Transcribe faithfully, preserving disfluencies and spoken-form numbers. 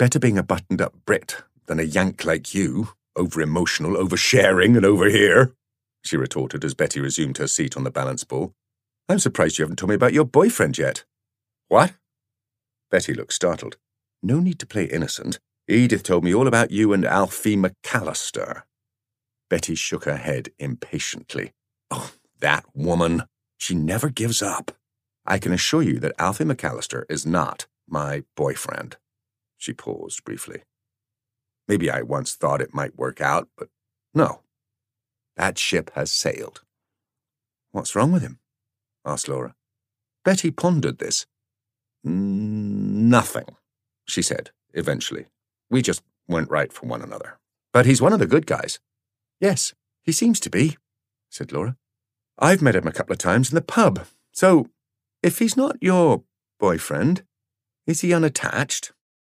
Better being a buttoned-up Brit than a Yank like you, over-emotional, over-sharing, and over-here, she retorted as Betty resumed her seat on the balance ball. I'm surprised you haven't told me about your boyfriend yet. What? Betty looked startled. No need to play innocent. Edith told me all about you and Alfie McAllister. Betty shook her head impatiently. Oh, that woman. She never gives up. I can assure you that Alfie McAllister is not my boyfriend. She paused briefly. Maybe I once thought it might work out, but no. That ship has sailed. What's wrong with him? Asked Laura. Betty pondered this. Nothing, she said, eventually. We just weren't right for one another. But he's one of the good guys. Yes, he seems to be, said Laura. I've met him a couple of times in the pub. So, if he's not your boyfriend, is he unattached?